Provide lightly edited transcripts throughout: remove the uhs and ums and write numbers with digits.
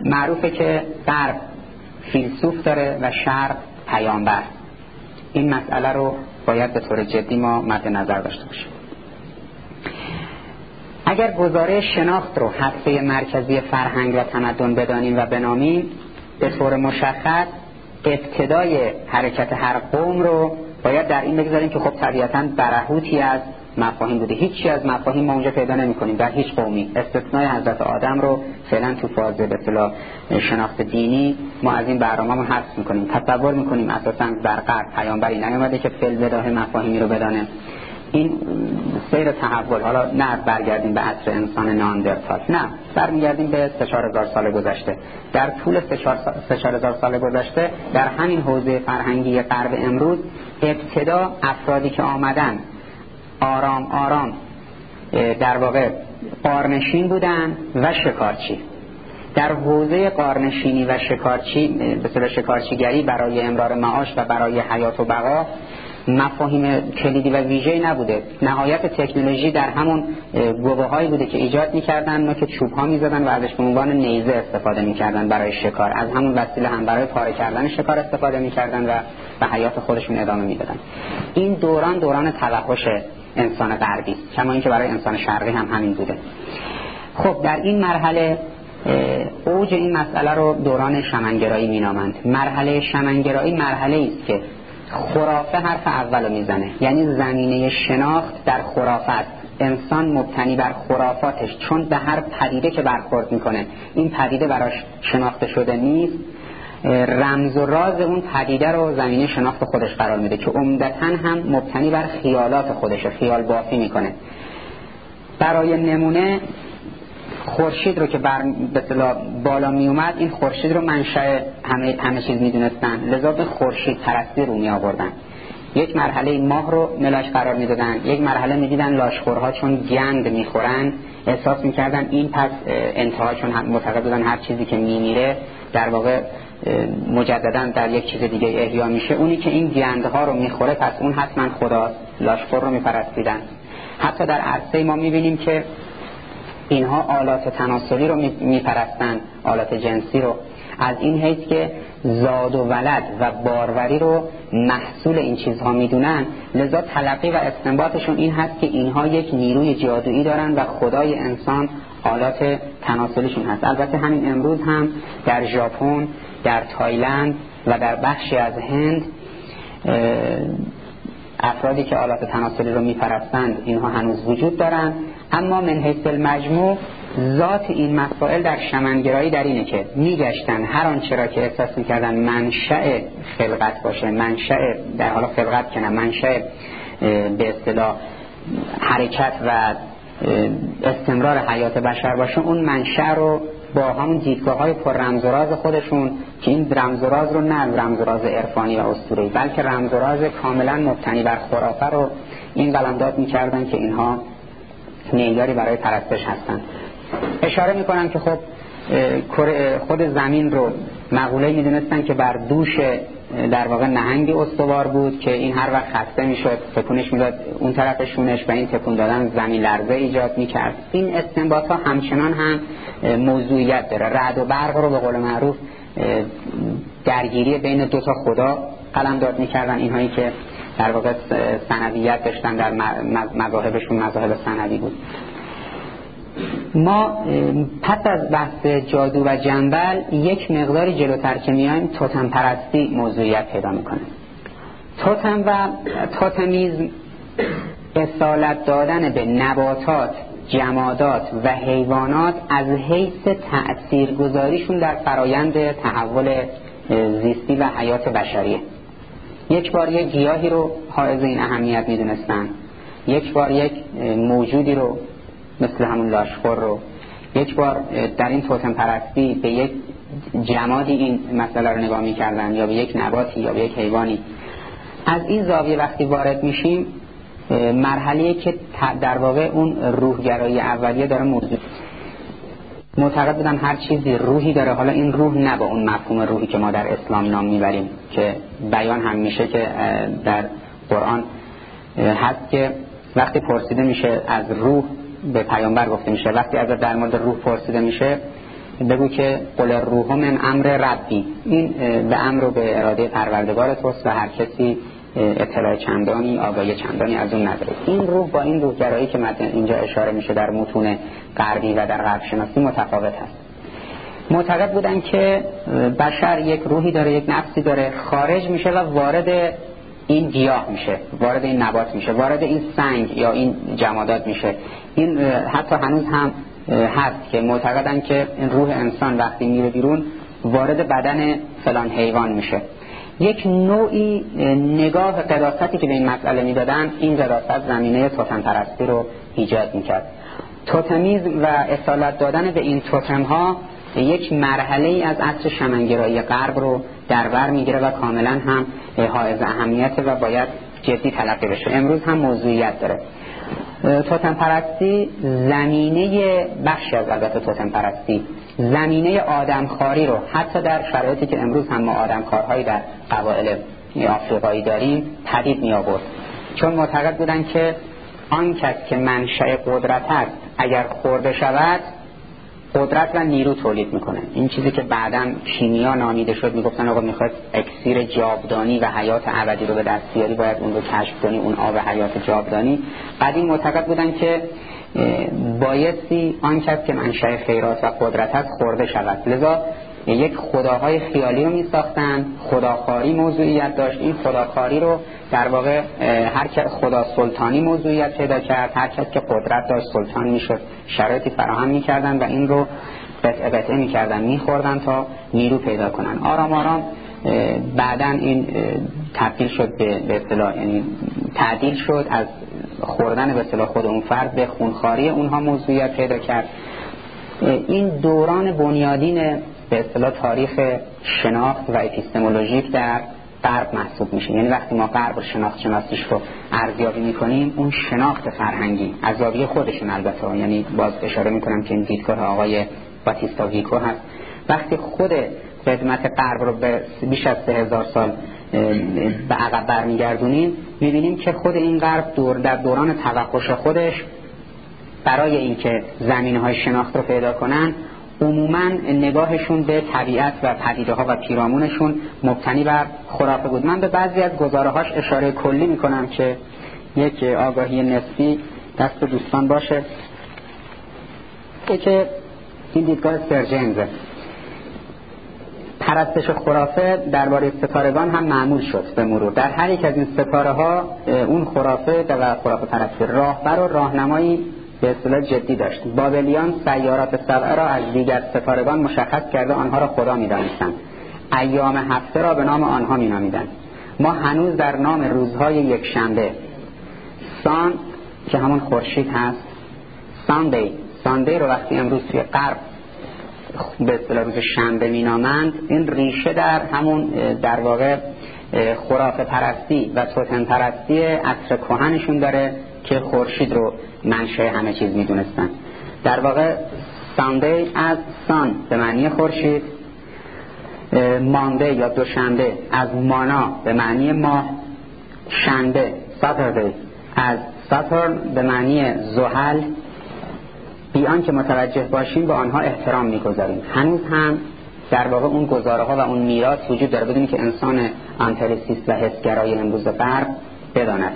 معروفه که غرب فیلسوف داره و شرق پیامبر. این مسئله رو باید به طور جدی ما مد نظر داشته باشیم. اگر گزاره شناخت رو حرفه مرکزی فرهنگ و تمدن بدانیم و بنامیم، به طور مشخص ابتدای حرکت هر قوم رو باید در این بگذاریم که خب طبیعتاً برهوتی از مفاهیم بوده. هیچی از مفاهیم ما اونجا پیدا نمی‌کنیم در هیچ قومی، استثنای حضرت آدم رو فعلا تو فاز به اصطلاح شناخت دینی ما از این برنامه‌مون حذف می‌کنیم. تصور می‌کنیم اساساً در غرب پیامبری نیامده که فی البداهه مفاهیمی رو بدانه. این سیر تحول، حالا نه برگردیم به عصر انسان ناندرتال، نه برمیگردیم به 3-4 هزار سال گذشته. در طول 3-4 هزار سال گذشته در همین حوزه فرهنگی غرب امروز ابتدا افرادی که آمدن آرام آرام در واقع قارنشین بودن و شکارچی. در حوزه قارنشینی و شکارچی، به اصطلاح شکارچیگری برای امرار معاش و برای حیات و بقا، مفاهیم کلیدی و ویژه‌ای نبوده. نهایت تکنولوژی در همون گوه‌هایی بوده که ایجاد می‌کردن، ما که چوب‌ها می‌زدن و ازش به عنوان نیزه استفاده می‌کردن برای شکار. از همون وسیله هم برای پاره کردن شکار استفاده می‌کردن و به حیات خودشون ادامه می‌دادن. این دوران توحش انسان غربی است، کما اینکه برای انسان شرقی هم همین بوده. خب در این مرحله اوج این مسئله رو دوران شمنگرایی مینامند. مرحله شمنگرایی مرحله‌ای است که خرافه حرف اولو میزنه، یعنی زمینه شناخت در خرافات. انسان مبتنی بر خرافاتش، چون به هر پدیده که برخورد میکنه این پدیده براش شناخته شده نیست، رمز و راز اون پدیده رو زمینه شناخت خودش قرار میده که عمدتاً هم مبتنی بر خیالات خودشه، خیال بافی میکنه. برای نمونه خورشید رو که به اصطلاح بالا می اومد، این خورشید رو منشأ همه چیز میدونستن، لذا به خورشید پرستی رو می آوردن. یک مرحله ماه رو ملاش قرار میدادن، یک مرحله میدیدن لاشخورها چون گند میخورن احساس میکردن این پس انتها، چون معتقد بودن هر چیزی که میمیره در واقع مجددا در یک چیز دیگه احیا میشه، اونی که این گندها رو میخوره پس اون حتما خداست. لاشخور رو میپرستیدن. حتی در عرصه ما میبینیم که اینها آلات تناسلی رو میپرستن، آلات جنسی رو، از این حیث که زاد و ولد و باروری رو محصول این چیزها میدونن. لذا تلقی و استنباطشون این هست که اینها یک نیروی جادویی دارن و خدای انسان آلات تناسلیشون هست. البته همین امروز هم در ژاپن، در تایلند و در بخشی از هند افرادی که آلات تناسلی رو میپرستند اینها هنوز وجود دارن. اما من حیث المجموع ذات این مسائل در شمنگرایی در اینه که میگشتن هر آنچه را که احساس میکردن منشأ خلقت باشه، منشأ در حال خلقت که نه، منشأ به اصطلاح حرکت و استمرار حیات بشر باشه، اون منشأ رو با همون دیدگاه‌های پر رمز و راز خودشون، که این رمز و راز رو نه رمز و راز عرفانی و اسطوره‌ای بلکه رمز و راز کاملا مبتنی بر خرافه رو این قلمداد می‌کردن که اینها معیاری برای پرستش هستند. اشاره می‌کنم که خب خود زمین رو مقوله می‌دونستن که بر دوش در واقع نهنگ استوار بود که این هر وقت خسته میشد تکونش میداد اون طرف شونش و این تکون دادن زمین لرزه ایجاد میکرد. این استنباط ها همچنان هم موضوعیت داره. رعد و برق رو به قول معروف درگیری بین دو تا خدا قلمداد میکردن، اینهایی که در واقع ثنویت داشتن، در مذاهبشون مذاهب ثنوی بود. ما پس از بحث جادو و جنبل یک مقداری جلوتر که میایم توتم پرستی موضوعیت پیدا میکنه. توتم و توتمیزم اصالت دادن به نباتات، جمادات و حیوانات از حیث تأثیرگذاریشون در فرایند تحول زیستی و حیات بشریه. یک بار یک گیاهی رو حائز این اهمیت میدونستن، یک بار یک موجودی رو مثل همون لاشخور رو، یک بار در این توتم پرستی به یک جمادی این مسئله رو نگاه می‌کردن، یا به یک نباتی یا به یک حیوانی. از این زاویه وقتی وارد میشیم مرحله‌ای که در واقع اون روحگرایی اولیه داره موضوع. معتقد بودن هر چیزی روحی داره. حالا این روح نه با اون مفهوم روحی که ما در اسلام نام میبریم که بیان هم میشه که در قرآن هست که وقتی پرسیده میشه از روح به پیامبر گفته میشه، وقتی از در مورد روح پرسیده میشه بگو که قل الروح من امر ربی، این به امر و به اراده پروردگار توست و هر کسی اطلاع چندانی آگاهی چندانی از اون نداره. این روح با این روح گرایی که اینجا اشاره میشه در متون غربی و در غرب شناسی متفاوت هست. معتقد بودن که بشر یک روحی داره، یک نفسی داره، خارج میشه و وارد این گیاه میشه، وارد این نبات میشه، وارد این سنگ یا این جمادات میشه. این حتی هنوز هم هست که معتقدن که این روح انسان وقتی میره بیرون وارد بدن فلان حیوان میشه. یک نوعی نگاه قداستی که به این مسئله میدادن، این قداست زمینه توتم پرستی رو ایجاد میکرد. توتمیزم و اصالت دادن به این توتم ها یک مرحله از عصر شمنگرایی غرب رو در بر میگیره و کاملا هم حائز اهمیت و باید جدی تلقی بشه. امروز هم موضوعیت داره. توتم پرستی زمینه بخشی از البته توتم پرستی زمینه آدمخواری رو حتی در شرایطی که امروز هم ما آدمخوارهایی در قبایل آفریقایی داریم پدید می آورد، چون معتقد بودن که آن کس که منشأ قدرت است اگر خورده شود قدرت و نیرو تولید میکنه. این چیزی که بعداً کیمیا نامیده شد، میگفتن آقا میخواد اکسیر جاودانی و حیات ابدی رو به دست بیاری باید اون رو کشف کنی، اون آب حیات جاودانی. قدیم معتقد بودن که بایستی آن کس که منشأ خیرات و قدرت است خورده شود، لذا یک خداهای خیالی رو میساختن. خداخواری موضوعیت داشت. این خداخواری رو در واقع هر خدا سلطانی موضوعیت پیدا کرد، هر کس که قدرت داشت سلطان میشد، شرایطی فراهم میکردن و این رو قطعه میکردن، میخوردن تا نیرو پیدا کنن. آرام آرام بعدن این تبدیل شد به اصطلاح، یعنی تعدیل شد از خوردن به اصطلاح خود اون فرد به خونخواری اونها موضوعیت پیدا کرد. این دوران بنیادین به اصطلاح تاریخ شناخت و اپیستمولوژیک در غرب محسوب میشه. یعنی وقتی ما غرب شناختیش رو ارزیابی میکنیم، اون شناخت فرهنگی از زاویه خودشون البته، یعنی باز اشاره میکنم که این دیدگاه آقای باتیستا ویکو هست، وقتی خود قدمت غرب رو به بیش از 3000 سال به عقب برمیگردونیم، میبینیم که خود این غرب در دوران توحش خودش برای اینکه زمینه‌های شناخت رو پیدا کنن عموماً نگاهشون به طبیعت و پدیده‌ها و پیرامونشون مبتنی بر خرافه بود. من به بعضی از گزاره‌هاش اشاره کلی میکنم که یک آگاهی نسبی دست دوستان باشه. که این دیدگاه سر جیمز، پرستش خرافه درباره ستارگان هم معمول شد به مرور. در هر یک از این ستاره ها اون خرافه و خرافه پرستی راهبر و راهنمایی به اصطلاح جدی داشت. بابلیان سیارات سبعه را از دیگر ستارگان مشخص کرده آنها را خدا می‌دانستند. ایام هفته را به نام آنها می‌نامیدند. ما هنوز در نام روزهای یک شنبه، سان که همون خورشید هست، ساندی رو وقتی امروز توی غرب به اصطلاح روز شنبه مینامند، این ریشه در همون در واقع خرافه پرستی و توتم پرستی عصر کهنشون داره که خورشید رو منشأ همه چیز میدونستن. در واقع ساندی از سان به معنی خورشید، مانده یا دوشنبه از مانا به معنی ماه، شنبه ساتردی از ساتورن به معنی زحل. بیان که متوجه باشیم به آنها احترام میگذاریم. هنوز هم در واقع اون گزاره‌ها و اون میراث وجود داره، بدونی که انسان آنتریسیست و حسگرای امروز غرب بداند.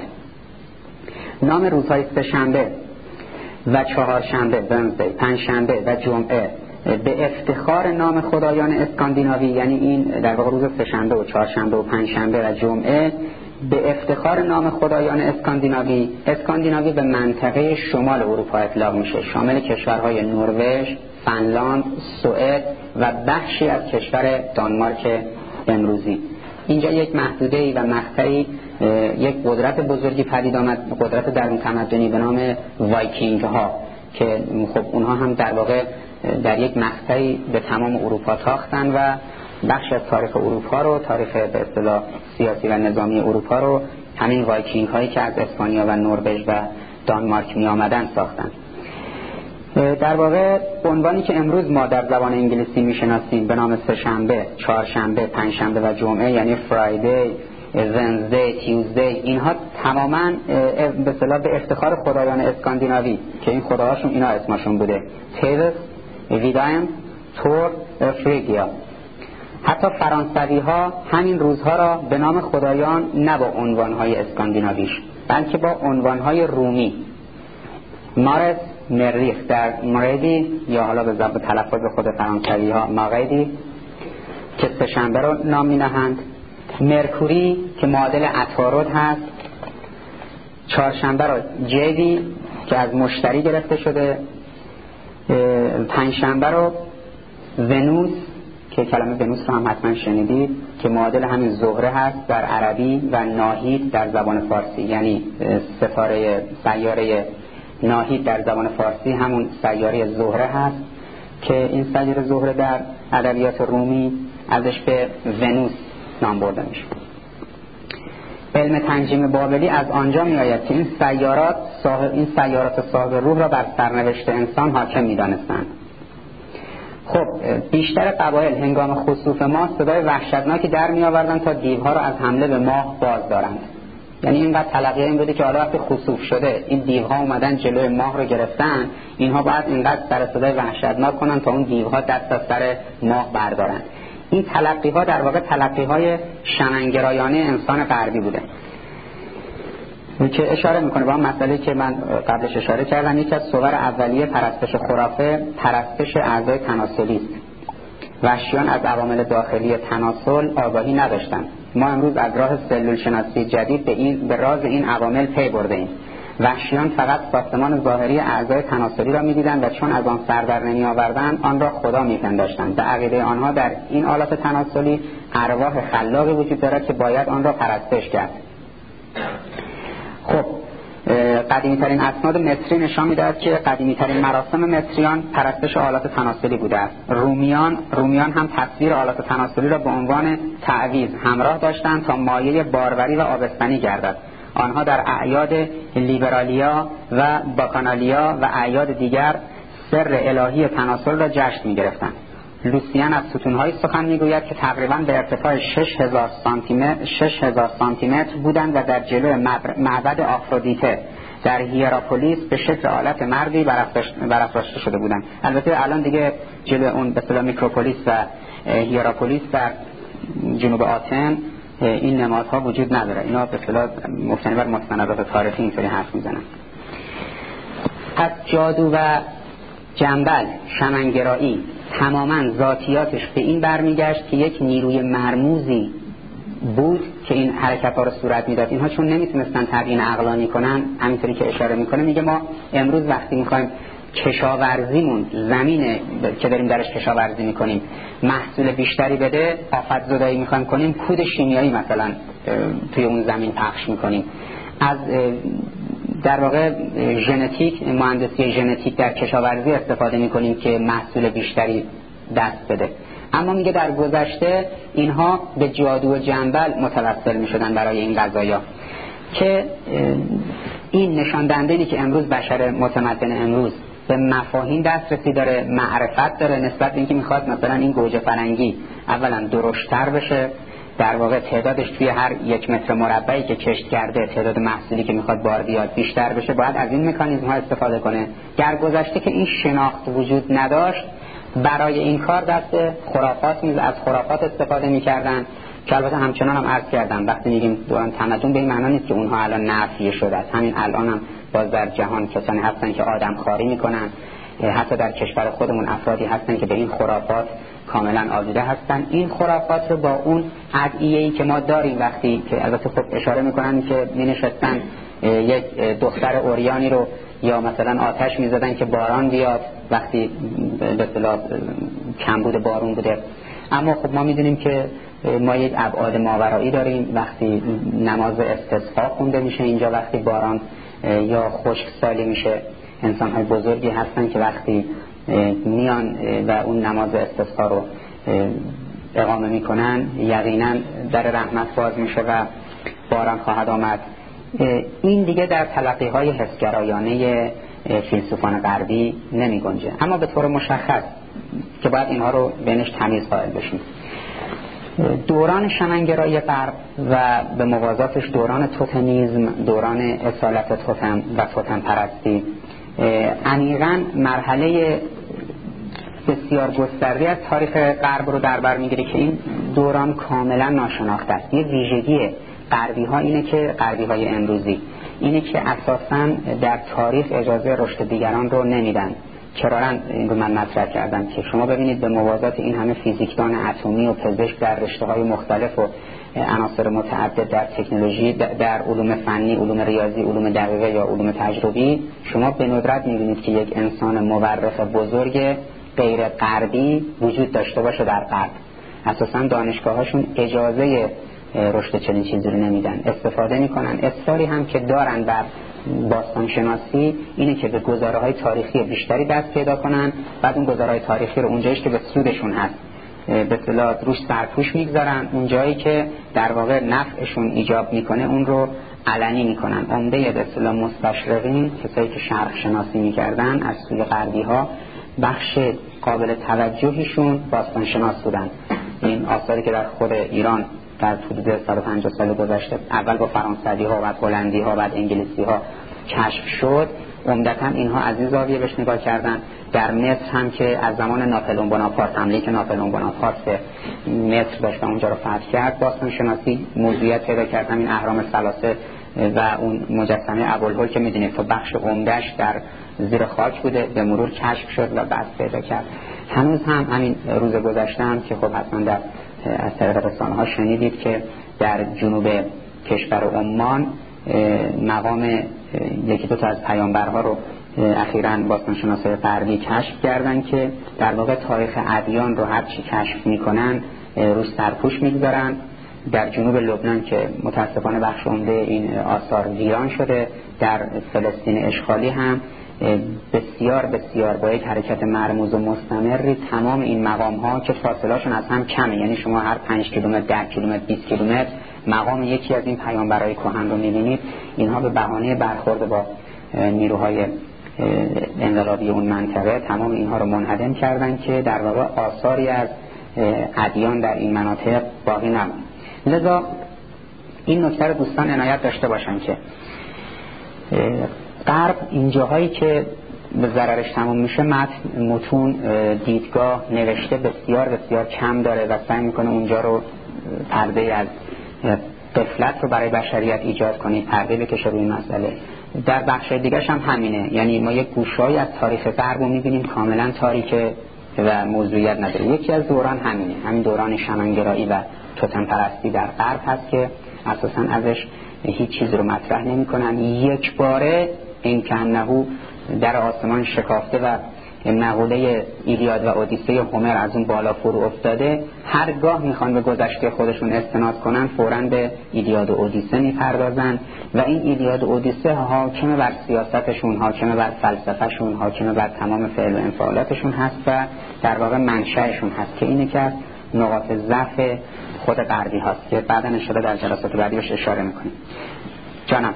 نام روزهای سه‌شنبه و چهارشنبه، ونزدی، پنجشنبه و جمعه به افتخار نام خدایان اسکاندیناوی، یعنی این در واقع روز سه‌شنبه و چهارشنبه و پنجشنبه و جمعه به افتخار نام خدایان اسکاندیناوی به منطقه شمال اروپا اطلاق میشه، شامل کشورهای نروژ، فنلاند، سوئد و بخشی از کشور دانمارک امروزی. اینجا یک محدوده‌ای و مقطعی یک قدرت بزرگی پدید آمد، قدرت درون تمدنی به نام وایکینگ ها که خب اونها هم در واقع در یک مقطعی به تمام اروپا تاختن و بخش از تاریخ اروپا رو، تاریخ به اصطلاح سیاسی و نظامی اروپا رو همین وایکینگ هایی که از اسپانیا و نروژ و دانمارک می آمدن ساختن. در واقع عنوانی که امروز ما در زبان انگلیسی میشناسیم به نام سه‌شنبه، چهارشنبه، پنجشنبه و جمعه، یعنی فرایدی، ونزدی، تیوزدی، اینها تماما به اصطلاح به افتخار خدایان اسکاندیناوی که این خداهاشون اینا اسمشون بوده: تیوس، ویدایم، تور، فریگیا. حتی فرانسوی ها همین روزها را به نام خدایان نه با عنوانهای اسکاندیناویش بلکه با عنوانهای رومی، مارس، مریخ در موردی، یا حالا به ضبط تلفظ خود فرانسوی ها ماغیدی که سه‌شنبه رو نام می‌نهند، مرکوری که معادل عطارد هست، چهارشنبه رو جدی که از مشتری گرفته شده، پنجشنبه رو ونوس که کلمه ونوس رو هم حتما شنیدید که معادل همین زهره هست در عربی و ناهید در زبان فارسی، یعنی سیاره ناهید در زبان فارسی همون سیاره زهره هست که این سیاره زهره در ادبیات رومی ازش به ونوس نام برده میشه. علم تنجیم بابلی از آنجا می آید که این سیارات صاحب روح را بر سرنوشت انسان حاکم می دانستند. خب بیشتر قبایل هنگام خسوف ماه صدای وحشتناکی در می آوردن تا دیوها را از حمله به ماه باز دارند. یعنی اینقدر تلقیه این بوده که حالا وقتی خسوف شده این دیوها اومدن جلوی ماه رو گرفتن، اینها باید اینقدر سر صدای وحشتناک کنن تا اون دیوها دست از سر ماه بردارن. این تلقی‌ها در واقع تلقی‌های شمنگرایانه انسان غربی بوده که اشاره میکنه به اون مسئله که من قبلش اشاره کردم. یکی از صور اولیه پرستش خرافه پرستش اعضای تناسلی است. وحشیان از عوامل داخلی تناسل آگاهی نداشتند. ما امروز از راه سلول شناسی جدید به راز این عوامل پی برده‌ایم. وحشیان فقط ساختمان ظاهری اعضای تناسلی را می‌دیدند و چون از آن سر در نمی‌آوردند آن را خدا می‌پنداشتند. به عقیده آنها در این آلات تناسلی ارواح خلاقی وجود دارد که باید آن را پرستش کرد. خب قدیمی‌ترین اسناد مصری نشان می‌دهد که قدیمی‌ترین مراسم مصریان پرستش آلات تناسلی بوده است. رومیان هم تصویر آلات تناسلی را به عنوان تعویض همراه داشتند تا مایه باروری و آبستنی گردد. آنها در اعیاد لیبرالیا و باکانالیا و اعیاد دیگر سر الهی تناسل را جشن می‌گرفتند. لوسیان از ستون‌های سخن می‌گوید که تقریباً به ارتفاع 6000 سانتی متر بودند و در جلوی معبد آفرودیته در هیراپولیس به شکل آلت مردی برافراشته شده بودند. البته الان دیگه جلوی اون به اصطلاح میکروپولیس و هیراپولیس در جنوب آتن این نمادها وجود نداره. اینا به اصطلاح مبتنی بر مستندات تاریخی اینطوری حرف میزنن. پس جادو و جنبل، شمنگرایی تماما ذاتیاتش به این برمیگشت که یک نیروی مرموزی بود که این حرکت ها رو صورت میداد. اینها چون نمیتونستن تبیین عقلانی کنن، همینطوری که اشاره میکنه میگه ما امروز وقتی میخوایم کشاورزیمون زمینه که داریم درش کشاورزی میکنیم محصول بیشتری بده، آفت زدایی میخوایم کنیم، کود شیمیایی مثلا توی اون زمین پخش میکنیم. از در واقع ژنتیک، مهندسی ژنتیک در کشاورزی استفاده میکنیم که محصول بیشتری دست بده. اما میگه در گذشته اینها به جادو و جنبل متوسل میشدن برای این قضایا که این نشان دهنده که امروز بشر متمدن امروز به مفاهیم دسترسی داره، معرفت داره نسبت به اینکه میخواد مثلا این گوجه فرنگی اولا درشت‌تر بشه، در واقع تعدادش توی هر 1 متر مربعی که کشت کرده تعداد محصولی که میخواد بار بیاد بیشتر بشه، باید از این مکانیزم ها استفاده کنه. در گذشته که این شناخت وجود نداشت، برای این کار دست از خرافات استفاده میکردن که البته همچنان هم عرض کردم وقتی میگیم دوران تمدن به این معنی نیست که اونها الان نافیه شده است. همین الان هم باز در جهان کسانی هستن که آدم خواری میکنن، حتی در کشور خودمون افرادی هستن که به این خرافات کاملا آلوده هستن. این خرافات رو با اون ادعیه‌ای که ما داریم وقتی که البته خب اشاره میکنن که مینشستن یک دختر اوریانی رو یا مثلا آتش میزدن که باران بیاد وقتی به اصطلاح کمبود بارون بوده. اما خب ما میدونیم که ما یک ابعاد ماورایی داریم. وقتی نماز استسقا خونده میشه اینجا، وقتی باران یا خشکسالی میشه، انسان‌های بزرگی هستن که وقتی میان و اون نماز استسقا رو اقامه میکنن یقینا در رحمت باز میشه و باران خواهد آمد. این دیگه در تلقی‌های حسگرایانه فیلسوفان غربی نمی گنجه. اما به طور مشخص که باید اینها رو بینش تمیز قائل بشیم، دوران شمنگرایی غرب و به موازاتش دوران توتمیزم، دوران اصالت توتم و توتم پرستی عمیقاً مرحله بسیار گسترده از تاریخ غرب رو در بر میگیره که این دوران کاملا ناشناخته است. یه ویژگی غربی ها اینه که غربی های امروزی اینه که اساساً در تاریخ اجازه رشد دیگران رو نمیدن. چرا این رو من مطرح کردم که شما ببینید به موازات این همه فیزیکدان اتمی و پزشک در رشته‌های مختلف و عناصر متعدد در تکنولوژی، در علوم فنی، علوم ریاضی، علوم دقیقه یا علوم تجربی، شما به ندرت می‌بینید که یک انسان مورخ بزرگ غیر غربی وجود داشته باشه در غرب. اساساً دانشگاه‌هاشون اجازه رشد چنین چیزی رو نمیدن، استفاده میکنن. اصراری هم که دارن بر باستان شناسی اینه که به گزاره‌های تاریخی بیشتری دست پیدا کنن، بعد اون گزاره‌های تاریخی رو اونجاییش که به سودشون هست به اصطلاح روش سرپوش میگذارن، اونجایی که در واقع نفعشون ایجاب میکنه اون رو علنی میکنن. عمده به اصطلاح مستشرقین، کسایی که شرق شناسی میکردن از سوی غربی ها، بخش قابل توجهیشون باستان شناس بودن. این آثاری که در خود ایران در حدود 150 سال گذشته اول با فرانسوی ها، بعد هلندی ها، بعد انگلیسی ها کشف شد، عمدتاً اینها از این زاویه بهش نگاه کردن. در مصر هم که از زمان ناپلئون بناپارت، حمله که ناپلئون بناپارت به مصر داشت و اونجا رو فتح کرد، باستان شناسی موضوعیت پیدا کرد. این اهرام ثلاثه و اون مجسمه ابوالهول که میدونید تو بخش عمده‌اش در زیر خاک بوده، به مرور کشف شد و بحث پیدا کرد. هنوز هم همین روز گذشته هم که خب حتما در از طریق رسانه‌ها شنیدید که در جنوب کشور عمان مقام یکی دو تا از پیامبرها رو اخیراً باستانشناسای غربی کشف کردن که در واقع تاریخ ادیان رو هر چی کشف میکنن روش سرپوش میگذارن. در جنوب لبنان که متاسفانه بخش عمده این آثار ویران شده، در فلسطین اشغالی هم بسیار بسیار با یک حرکت مرموز و مستمری تمام این مقام ها که فاصله هاشون از هم کمه، یعنی شما هر 5 کیلومتر، 10 کیلومتر، 20 کیلومتر مقام یکی از این پیامبرای کهن رو می‌بینید، اینها به بهانه برخورد با نیروهای انقلابی اون منطقه تمام اینها رو منهدم کردن که در واقع آثاری از ادیان در این مناطق باقی نمونه. لذا این نکته رو دوستان عنایت داشته باشن که غرب اینجاهایی که به ضررش تمام میشه متون، دیدگاه، نوشته بسیار بسیار کم داره و سعی میکنه اونجا رو پرده از غفلت رو برای بشریت ایجاد کنه، پرده بکشه روی مسئله. در بخش دیگرش هم همینه، یعنی ما یک گوشه‌ای از تاریخ غرب رو میبینیم کاملا تاریکه و موضوعیت نداره. یکی از دوران همینه، همین دوران شمنگرایی و توتم پرستی در غرب هست که اساساً ازش هیچ چیز رو مطرح نمی کنن. یک باره این که انهو در آسمان شکافته و مقوله ایلیاد و اودیسه هومر از اون بالا فرو افتاده، هرگاه میخوان به گذشته خودشون استناد کنن فوراً به ایلیاد و اودیسه میپردازن و این ایلیاد و اودیسه حاکم بر سیاستشون، حاکم بر فلسفهشون، حاکم بر تمام فعل و انفعالاتشون هست و در واقع منشأشون هست که اینه که از نقاط ضعف خود غربی هست که بعدا ان شاءالله در جلسات بعدی بهش اشاره میکنیم. جانم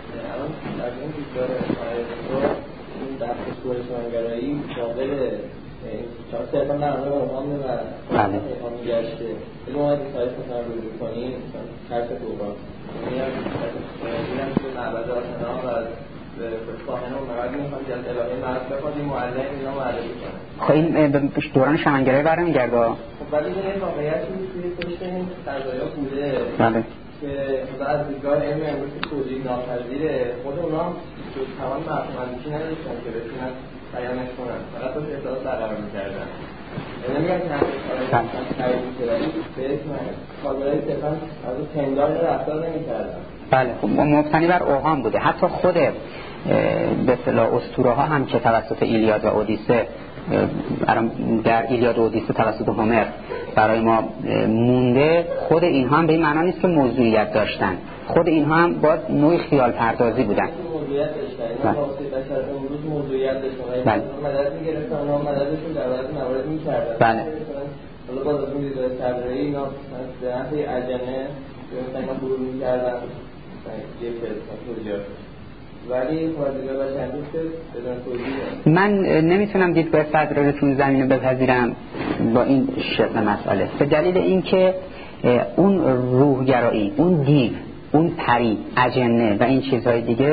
در خصوص شمنگرایی قابل صرفا در مورد رومان و پیغام گشته این اومد سایت مثلا روی کنی خرس دوبان میرم توی معبد آشنا و فاهنه و مرد میخوام جلد الهی مرد بخواد این معلم اینا معرفی کنه. خب این به دوران شمنگرایی برمیگرده. خب ولی این واقعیتی توی پشت این قضایا بوده که مثلا از دیدگاه علم امروز توضیح ناپذیره، خود اونا هم تمام مفهوم‌اندیشی نداشتن که بتونن بیانش کنن، فقط باش احساس برقرار می‌کردن. نمیگم که همین خرید می‌کردن به اسم کاربرای صرفاً از اون پندار رفتار نمی‌کردن. بله، خب مبتنی بر اوهام بوده. حتی خود به اصطلاح اسطوره‌ها هم که توسط ایلیاد و اودیسه در ایلیاد و اودیسه توسط هومر برای ما مونده، خود اینها هم به این معنا نیست که موضوعیت داشتن، خود اینها هم باز نوع خیال پردازی بودن. موضوعیت داشتن، اینا واسه بشر امروز موضوعیت داشتن، بله. مدد می‌گرفتن، اونا مددشون در بعضی موارد می‌کردن. بله. حالا باز از اون دیدگاه صدرایی اینا مثلا به عجنه مثلا اینا برون می‌کردن، یه توضیحات. ولی دیدگاه بشر بدون توضیح من نمیتونم دیدگاه صدرایی رو تو زمینه بپذیرم با این شکل مسئله، به دلیل اینکه اون روحگرایی، اون دیو، اون پری، اجنه و این چیزهای دیگه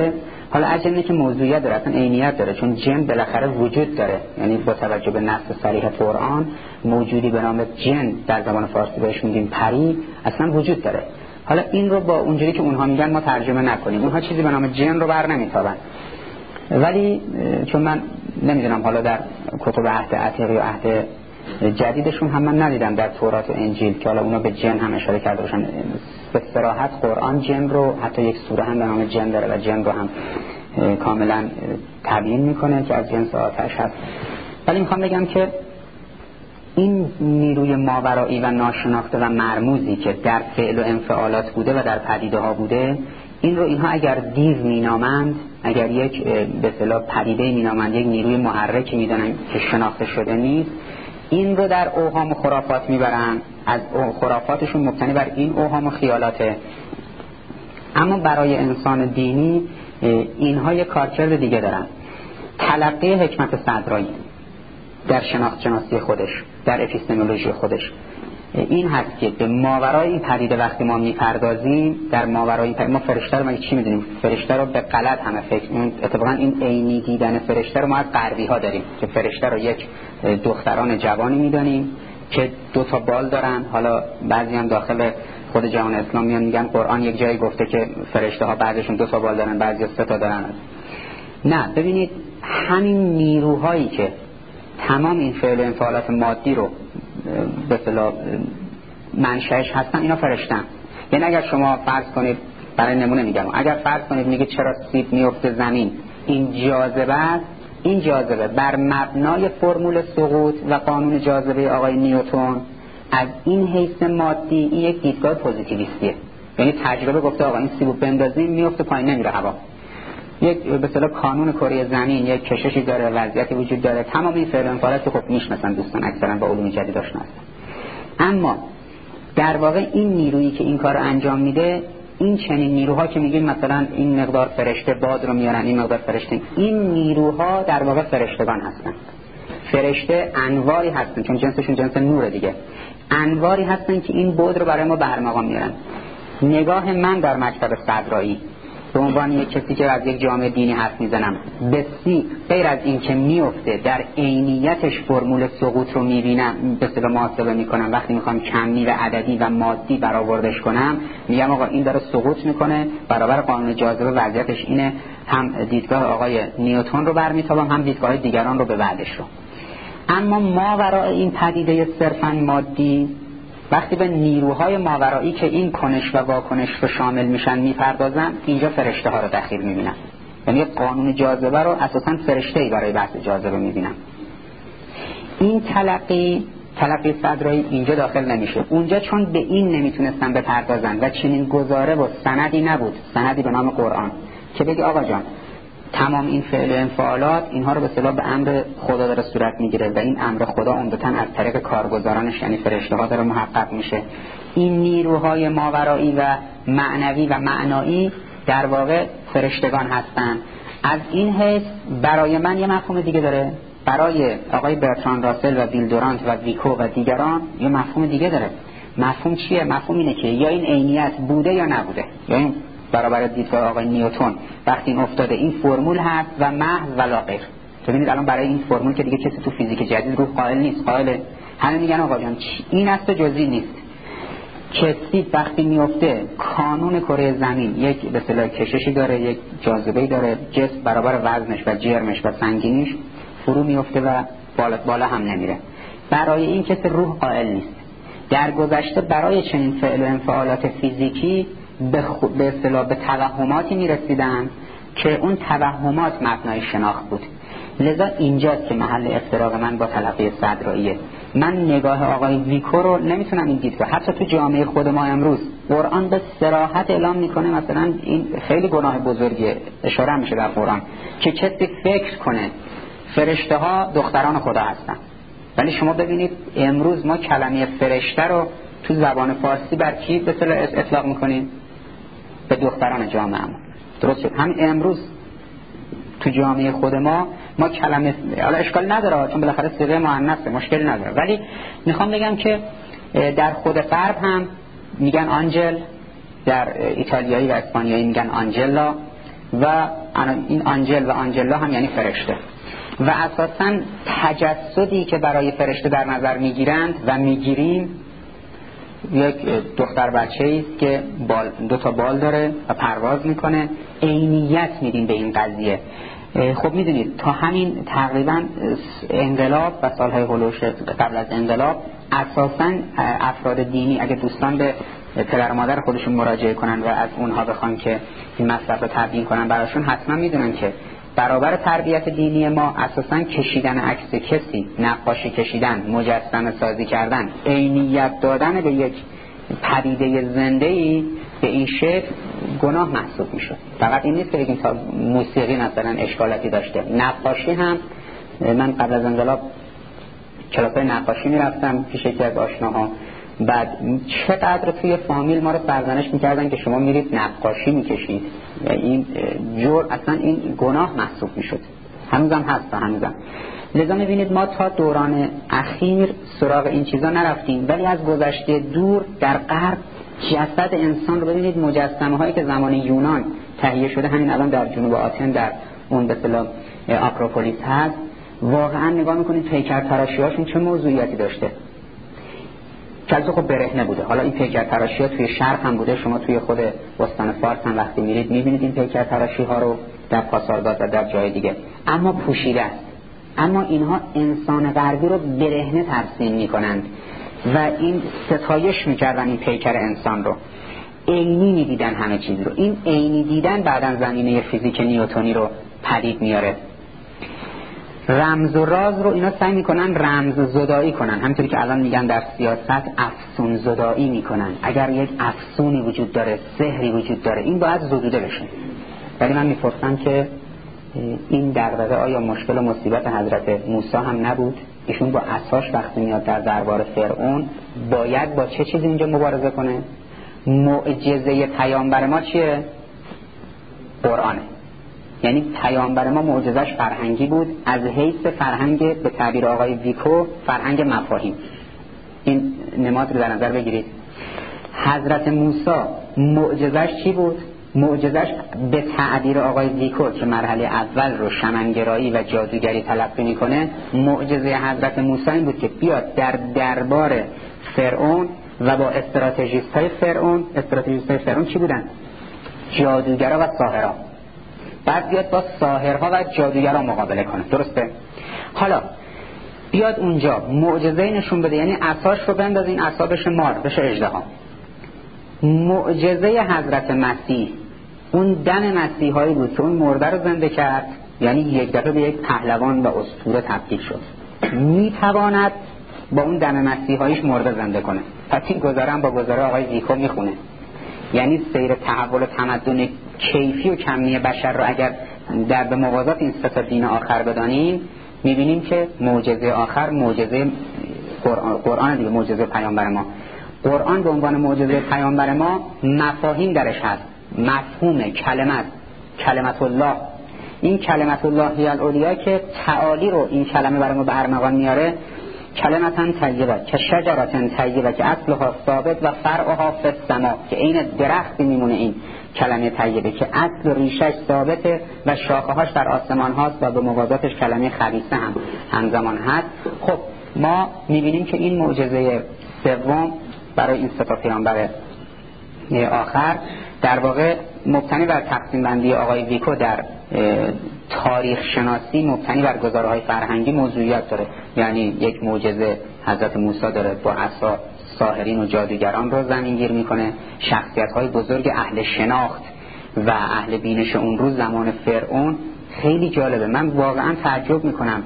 حالا اجنه که موضوعیت داره، اصلا عینیت داره، چون جن بالاخره وجود داره، یعنی با توجه به نص صریح قرآن موجودی به نام جن در زبان فارسی بهش میگیم پری اصلا وجود داره. حالا این رو با اونجوری که اونها میگن ما ترجمه نکنیم، اونها چیزی به نام جن رو بر نمیتابن. ولی چون من نمیدونم حالا در کتب عهد عتیق یا عهد جدیدشون هم من ندیدم در تورات و انجیل که حالا اونا به جن هم اشاره کرده باشن. به صراحت قرآن جن رو حتی یک سوره هم به نام جن داره و جن رو هم کاملا تبیین میکنه که از جنس آتش هست. ولی میخوام بگم که این نیروی ماورایی و ناشناخته و مرموزی که در فعل و انفعالات بوده و در پدیده ها بوده، این رو اینها اگر دیو مینامند، اگر یک به اصطلاح پدیده مینامند، یک نیروی محرکی میدونن که شناخته شده نیست، این رو در اوهام و خرافات میبرن، از خرافاتشون مبتنی بر این اوهام و خیالاته. اما برای انسان دینی اینها یک کارکرد دیگه دارن. تلقی حکمت صدرایی در شناختی خودش، در اپیستمولوژی خودش، این هست که به ماورای این پدیده وقتی ما میپردازیم، در ماورای ما فرشته رو ما چی میدونیم؟ فرشته رو به غلط همه فکر اتفاقا این عینی دیدن فرشته رو ما از غربی ها داریم که فرشته رو یک دختران جوانی میدونیم که 2 تا بال دارن. حالا بعضی هم داخل خود جهان اسلام میگن قرآن یک جایی گفته که فرشته ها بعضیشون 2 تا بال دارن، بعضی 3 تا دارن. نه، ببینید همین نیروهایی که تمام این فعل و انفعالات مادی رو به اصطلاح منشأش هستن، اینا فرشتن. یعنی اگر شما فرض کنید، برای نمونه میگم، اگر فرض کنید میگه چرا سیب میفته زمین، این جاذبه است، این جاذبه بر مبنای فرمول سقوط و قانون جاذبه آقای نیوتن از این حیث مادی این یک دیدگاه پوزیتیویستیه. یعنی تجربه گفته آقا این سیبو بندازیم میفته پایین نمیره هوا. یک به اصطلاح قانون کره زمین یک کششی داره، وضعیتی وجود داره. تمام این فعل و انفعالات خب میشناسن دوستان اکثرا با علوم جدید آشنا هستن. اما در واقع این نیرویی که این کارو انجام میده، این چنین نیروها که میگیم مثلا این مقدار فرشته باد رو میارن، این مقدار فرشته، این نیروها در واقع فرشتگان هستن. فرشته انواری هستن، چون جنسشون جنس نور دیگه، انواری هستن که این بود رو برای ما به ارمغان میارن. نگاه من در مکتب صدرایی به عنوان یک کسی که از یک جامعه دینی حرف میزنم، بسی غیر از این که میفته در عینیتش فرمول سقوط رو میبینم، به اصطلاح محاسبه میکنم، وقتی میخوام کمی و عددی و مادی برآوردش کنم میگم آقا این داره سقوط میکنه برابر قانون جاذبه، وضعیتش اینه. هم دیدگاه آقای نیوتن رو برمیتابم، هم دیدگاه دیگران رو به بعدش رو. اما ماورای این پدیده صرفاً مادی، وقتی به نیروهای ماورایی که این کنش و واکنش رو شامل میشن میپردازن، اینجا فرشته ها رو دخیل میبینن. یعنی قانون جاذبه رو اساساً فرشته‌ای برای بحث جاذبه میبینن. این تلقی صدرایی اینجا داخل نمیشه. اونجا چون به این نمیتونستن بپردازن و چنین گزاره و سندی نبود، سندی به نام قرآن که بگه آقا جان تمام این فعل و انفعالات اینها رو به اصطلاح به امر خدا داره صورت میگیره و این امر خدا عمدتاً از طریق کارگزارانش یعنی فرشته ها داره محقق میشه. این نیروهای ماورایی و معنوی و معنایی در واقع فرشتگان هستن. از این حیث برای من یه مفهوم دیگه داره، برای آقای برتراند راسل و بیل دورانت و ویکو و دیگران یه مفهوم دیگه داره. مفهوم چیه؟ مفهوم اینه که یا این عینیت بوده یا نبوده، یا این برابر دیدگاه آقای نیوتن وقتی این افتاده این فرمول هست و محض ولا غیر. ببینید الان برای این فرمول که دیگه کسی تو فیزیک جدید رو قائل نیست، قائل همه میگن آقا جان این است و جزئی نیست. کسی وقتی میفته کانون کره زمین یک به اصطلاح کششی داره، یک جاذبه‌ای داره، جسم برابر وزنش و جرمش و سنگینیش فرو میفته و بالا هم نمیره. برای این کسی روح قائل نیست. در گذشته برای چنین فعل و انفعالات فیزیکی به اصطلاح به توهماتی میرسیدن که اون توهمات مبنای شناخت بود. لذا اینجاست که محل افتراق من با تلقی صدراییه. من نگاه آقای ویکو رو نمیتونم این دیدگاه، حتی تو جامعه خود ما امروز قرآن به صراحت اعلام میکنه مثلا این خیلی گناه بزرگیه، اشاره میشه در قرآن که کسی فکر کنه فرشته ها دختران خدا هستن. ولی شما ببینید امروز ما کلمه فرشته رو تو زبان فارسی بر کی به اصطلاح اطلاق میکنیم؟ به دختران جامعه‌مون. درست شد. همین امروز تو جامعه خود ما کلمه حالا اشکال نداره چون بالاخره صيغه مؤنثه، مشکلی نداره، ولی میخوام بگم که در خود غرب هم میگن آنجل، در ایتالیایی و اسپانیایی میگن آنجلا، و این آنجل و آنجلا هم یعنی فرشته و اساساً تجسدی که برای فرشته در نظر میگیرند و میگیریم یک دختر بچه‌ای است که دو تا بال داره و پرواز میکنه. عینیت میدیم به این قضیه. خب میدونید تا همین تقریبا انقلاب و سالهای هولوش قبل از انقلاب اساساً افراد دینی اگه دوستان به پدر و مادر خودشون مراجعه کنن و از اونها بخوان که این مطلب رو تبیین کنن براشون، حتما میدونن که برابر تربیت دینی ما اساساً کشیدن عکس کسی، نقاشی کشیدن، مجسمه سازی کردن، عینیت دادن به یک پدیده زنده‌ای به این شکل گناه محسوب میشد. فقط این نیست که بگیم تا موسیقی مثلا اشکالاتی داشته، نقاشی هم. من قبل از انقلاب کلاس‌های نقاشی میرفتم پیش یکی از آشناها، بعد چقدر توی فامیل ما رو سرزنش میکردن که شما میرید نقاشی میکشید، این جور اصلا این گناه محسوب میشد. هنوزم هست، هنوزم. لذا میبینید ما تا دوران اخیر سراغ این چیزا نرفتیم، ولی از گذشته دور در غرب جسد انسان رو ببینید، مجسمه هایی که زمان یونان تهیه شده، همین الان در جنوب آتن در اون به اصطلاح آکروپولیس هست، واقعا نگاه میکنید پیکر تراشی هاشون چه موضوعیتی داشته. چلته خب برهنه بوده. حالا این پیکر تراشی ها توی شرق هم بوده، شما توی خود استان فارس هم وقتی میرید میبینید این پیکر تراشی ها رو در پاسارگاد و در جای دیگه، اما پوشیده است. اما اینها انسان غربی رو برهنه ترسیم میکنند و این ستایش میکردن این پیکر انسان رو، عینی میدیدن همه چیز رو. این عینی دیدن بعدن زمینه فیزیک نیوتنی رو پدید میاره. رمز و راز رو اینا سعی میکنن رمز زدایی کنن، همونطوری که الان میگن در سیاست افسون زدایی میکنن. اگر یک افسونی وجود داره، سحری وجود داره، این باید زدوده بشه. ولی من میپرسم که این دغدغه آیا مشکل و مصیبت حضرت موسی هم نبود؟ ایشون با عصاش وقتی میاد در دربار فرعون باید با چه چیزی اینجا مبارزه کنه؟ معجزه پیامبر ما چیه؟ قرآنه. یعنی پیامبر ما معجزش فرهنگی بود، از حیث فرهنگ به تعبیر آقای ویکو فرهنگ مفاهیم. این نماد رو در نظر بگیرید. حضرت موسی معجزش چی بود؟ معجزش به تعبیر آقای ویکو که مرحله اول رو شمنگرایی و جادوگری تلقی میکنه، معجزه حضرت موسی این بود که بیاد در دربار فرعون و با استراتژیست های فرعون چی بودن؟ جادوگرا و ساحرا. بعد بیاد با ساحرها و جادوگرا مقابله کنه. درسته؟ حالا بیاد اونجا معجزه نشون بده، یعنی عصاش رو بنداز این عصا بشه مار، بشه اژدها. معجزه حضرت مسیح اون دم مسیحایی بود که اون مرده رو زنده کرد، یعنی یک دفعه به یک پهلوان و اسطوره تبدیل شد. میتواند با اون دم مسیحاییش مرده زنده کنه. پس این گزاره هم با گزاره آقای ویکو میخونه. یعنی سیر تحول و تمدن کیفی و کمی بشر رو اگر در به موازات این سه تا دین آخر بدانیم، میبینیم که معجزه آخر معجزه قرآن دیگه، معجزه پیامبر ما. قرآن به عنوان معجزه پیامبر ما مفاهیم درش هست. مفهوم کلمت الله، این کلمت الله هی العلیا که تعالی رو این کلمه برای ما به ارمغان میاره. کلمتن طیبه که شجرتن طیبه که اصلها ثابت و فرعها فی السما، که این درختی میمونه این کلمه طیبه که اصل ریشش ثابته و شاخه هاش در آسمان هاست و به موازاتش کلمه خبیثه هم همزمان هست. خب ما میبینیم که این معجزه سوم برای این سه تا پیامبر آخر در واقع مبتنی بر تقسیم بندی آقای ویکو در تاریخ شناسی، مبتنی بر گزاره‌های فرهنگی موضوعیت داره. یعنی یک معجزه حضرت موسی داره، با عصا ساحرین و جادوگران رو زمینگیر میکنه. شخصیت‌های بزرگ اهل شناخت و اهل بینش اون روز زمان فرعون خیلی جالبه. من واقعا تعجب میکنم.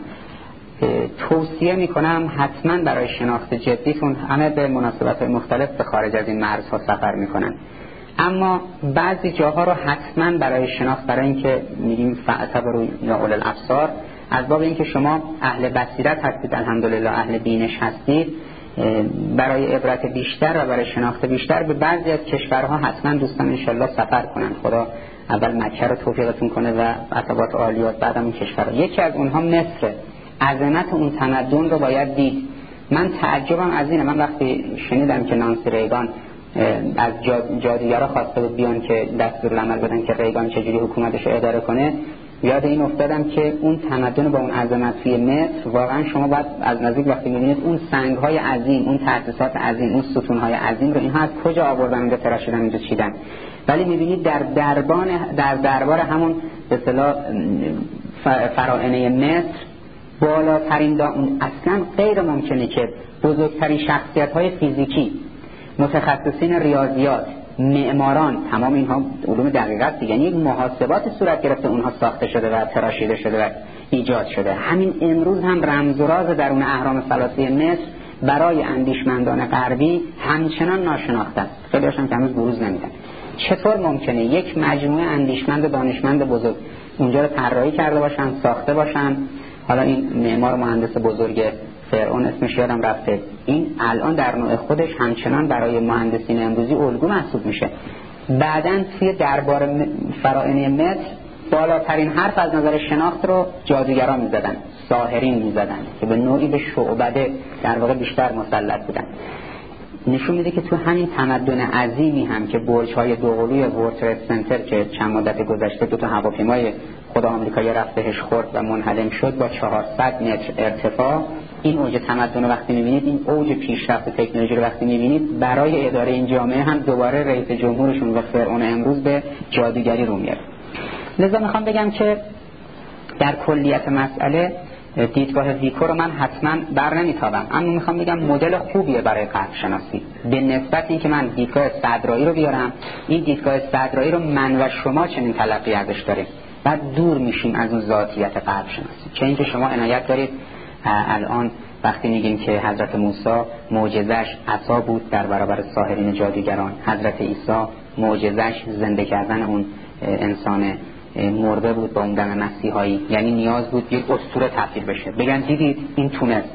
توصیه میکنم حتما برای شناخت جدیتون همه به مناسبت‌های مختلف به خارج از این مرزها سفر میکنن، اما بعضی جاها رو حتما برای شناخت، برای اینکه میگیم فاعتبروا یا اولي الابصار، از باب اینکه شما اهل بصیرت هستید، الحمدلله اهل بینش هستید، برای عبرت بیشتر و برای شناخت بیشتر به بعضی از کشورها حتما دوستان انشالله سفر کنن. خدا اول مکه رو توفیقتون کنه و عطبات عالیات، بعدم این کشورها. یکی از اونها مصر. عظمت اون تمدن رو باید دید. من تعجبم از اینه، من وقتی شنیدم که نانسی ریگان از جادوگرا خواسته بود بیان که دستورالعمل بدن که ریگان چجوری حکومتش رو اداره کنه، یاد این افتادم که اون تمدن با اون عظمت توی مصر، واقعا شما باید از نزدیک وقتی می‌بینید اون سنگ‌های عظیم، اون تأسیسات عظیم، اون ستون‌های عظیم رو اینها از کجا آوردن اونجا تراشیدن اونجا چیدن، ولی می‌بینید در دربار همون به اصطلاح فراعنه مصر بالاترین اون اصلا غیر ممکنه که بزرگترین شخصیت‌های فیزیکی، متخصصین ریاضیات، معماران، تمام اینها علوم دقیقت دیگه، یعنی یک محاسبات صورت گرفته اونها ساخته شده و تراشیده شده و ایجاد شده. همین امروز هم رمز و راز درون اهرام ثلاثی مصر برای اندیشمندان غربی همچنان ناشناخته است. خیلی هاشون که هنوز بروز نمیدن. چطور ممکنه یک مجموعه اندیشمند دانشمند بزرگ اونجا رو طراحی کرده باشن، ساخته باشن؟ حالا این معمار و مهندس بزرگ فرعون اسمش یادم رفته، این الان در نوع خودش همچنان برای مهندسین امروزی الگو محسوب میشه. بعدن توی دربار فراعنه مصر بالاترین حرف از نظر شناخت رو جادوگران میزدن، ساحرین میزدن که به نوعی به شعبده در واقع بیشتر مسلط بودن. نشون میده که تو همین تمدن عظیمی هم که برج‌های دوقلوی ورلد ترید سنتر که چند مدت گذشته دو تا هواپیمای خود آمریکایی رفتهش خورد و منهدم شد با 400 متر ارتفاع، این اوج تمدن رو وقتی میبینید، این اوج پیشرفت تکنولوژی رو وقتی میبینید، برای اداره این جامعه هم دوباره رئیس جمهورشون و فرعون امروز به جادوگری رو میاره. لذا میخوام بگم که در کلیت مسئله دیدگاه ویکو رو من حتما بر نمیتابم، اما میخوام بگم مدل خوبیه برای قلب شناسی. به نسبت این که من دیدگاه صدرایی رو بیارم، این دیدگاه صدرایی رو من و شما چنین تلقی ازش داریم، بعد دور میشیم از اون ذاتیت قلب شناسی. چه اینکه شما عنایت دارید الان وقتی میگیم که حضرت موسی معجزش عصا بود در برابر ساحرین جادوگران، حضرت عیسی معجزش زنده کردن اون انسان مرده بود با اون دم مسیحایی، یعنی نیاز بود یک اسطوره تبدیل بشه بگن دیدید این تونست.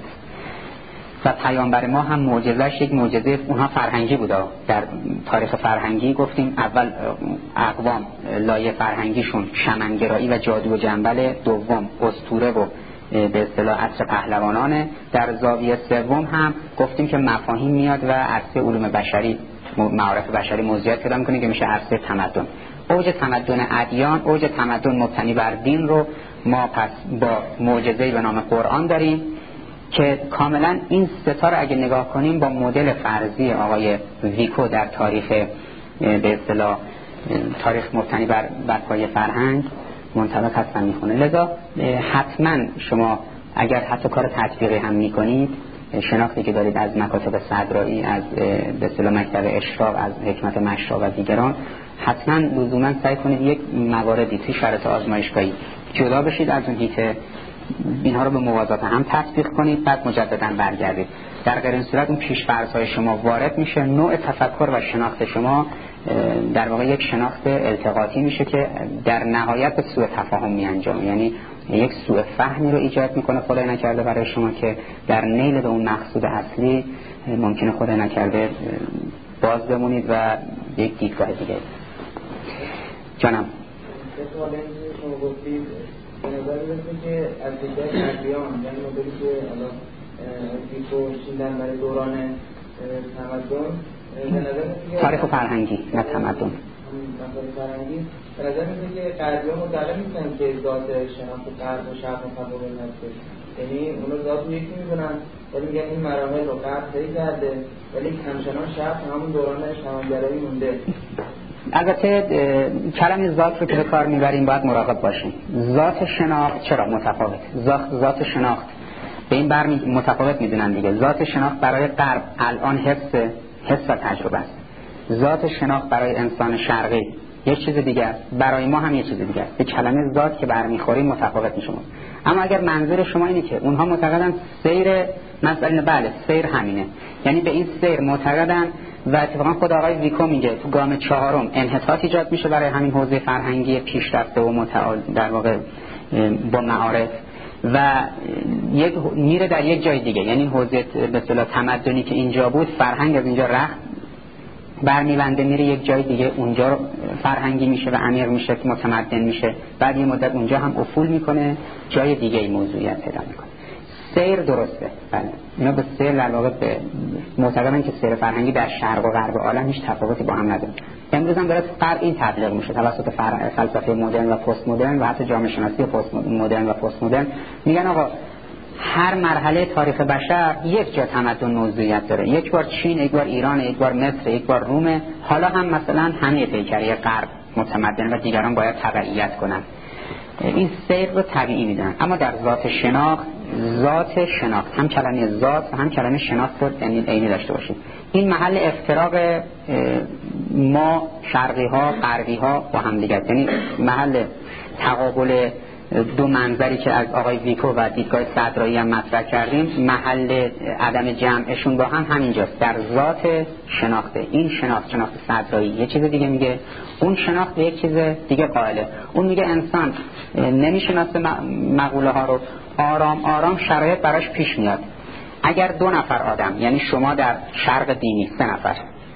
و پیامبر ما هم معجزش یک معجزه اونها فرهنگی بود. در تاریخ فرهنگی گفتیم اول اقوام لایه فرهنگیشون شمنگرایی و جادو و جنبل، دوم اسطوره و به اصطلاح عصر پهلوانانه، در زاویه سوم هم گفتیم که مفاهیم میاد و عرصه علوم بشری، معارف بشری موضوعات پیدا میکنه که میشه عرصه تمدن. اوج تمدن ادیان، اوج تمدن مبتنی بر دین رو ما پس با معجزه‌ای به نام قرآن داریم که کاملا این ستا رو اگه نگاه کنیم با مدل فرضی آقای ویکو در تاریخ به اصطلاح تاریخ مبتنی بر پایه فرهنگ منطبق هستن میخونه. لذا حتما شما اگر حتی کار تطبیقی هم میکنید، شناختی که دارید از مکاتب صدرایی، از به اصطلاح مکتب اشراق، از حکمت مشرق و دیگران، حتما لزوما سعی کنید یک مواردی توی شرایط آزمایشگاهی جدا بشید از اون هیته، اینها رو به موازات هم تطبیق کنید، بعد مجددا برگردید. در غیر این صورت اون پیش‌فرض‌های شما وارد میشه، نوع تفکر و شناخت شما در واقع یک شناخت التقاطی میشه که در نهایت به سوء تفاهم میانجامه، یعنی یک سوء فهمی رو ایجاد میکنه خدای نکرده برای شما که در نیل به اون مقصود اصلی ممکنه خدای نکرده باز بمونید و یک دیدگاه دیگه. جانم شما گفتید به نظر میرسه که از دیگر ادیان، یعنی مدلی که الان ویکو شیندن برای دوران تمدن، به نظر میرسه که تاریخ فرهنگی نه تمدن فرهنگی، به نظر میرسه که غربی‌ها مدعی نیستن که ذات شناخت غرب و شرق متفاوت هستش، یعنی اونا ذات رو یکی میدونن ولی میگن این مراحل رو غرب طی کرده ولی همچنان شرق همون دوران شمنگرایی مونده. البته کلمه ذات رو که به کار میبریم باید مراقب باشیم. ذات شناخت چرا متفاوت؟ ذات شناخت به این بر متفاوت میدونن دیگه. ذات شناخت برای غرب الان حس و تجربه است. ذات شناخت برای انسان شرقی یک چیز دیگه است، برای ما هم یک چیز دیگه است. به کلمه ذات که برمیخوریم متفاوت میشه. اما اگر منظور شما اینه که اونها معتقدن سیر مسئله، بله سیر همینه، یعنی به این سیر معتقدن و اتفاقا خود آقای ویکو میگه تو گام چهارم انحطاط ایجاد میشه برای همین حوزه فرهنگی پیشرفته و متعال در واقع با معارف و یک میره در یک جای دیگه، یعنی حوزه به اصطلاح تمدنی که اینجا بود، فرهنگ از اینجا رخت برمی‌بنده میره یک جای دیگه، اونجا فرهنگی میشه و عمیق میشه، متمدن میشه، بعد یه مدت اونجا هم افول میکنه، جای دیگه ای موضوعیت پیدا میکنه. سیر درسته. بله اینا به سیر در واقع به معتقدن که سیر فرهنگی در شرق و غرب عالم هیچ تفاوتی با هم نداره. امروز هم داره این تبلیغ میشه توسط فلسفه مدرن و پست مدرن و حتی جامعه شناسی پست مدرن و پست مدرن. میگن آقا هر مرحله تاریخ بشر یک جا تمدن موضوعیت داره، یک بار چین، یک بار ایران، یک بار مصر، یک بار روم، حالا هم مثلا همه پیکره غرب متمدن و دیگران باید تبعیت کنن. این سیر رو طبیعی میدونن. اما در ذات شناخت هم کلمه ذات و هم کلمه شناخت رو عینی داشته باشید. این محل افتراق ما شرقی ها غربی ها با هم دیگه، یعنی محل تقابل دو منظری که از آقای ویکو و دیدگاه صدرایی هم مطرح کردیم، محل عدم جمعشون با هم همینجاست، در ذات شناخته. این شناخت صدرایی یه چیز دیگه میگه، اون شناخت به یک چیز دیگه قائله. اون میگه انسان نمیشناسه مقوله ها رو، آرام آرام شرایط براش پیش میاد. اگر 2 نفر آدم، یعنی شما در شرق دینی 3 نفر،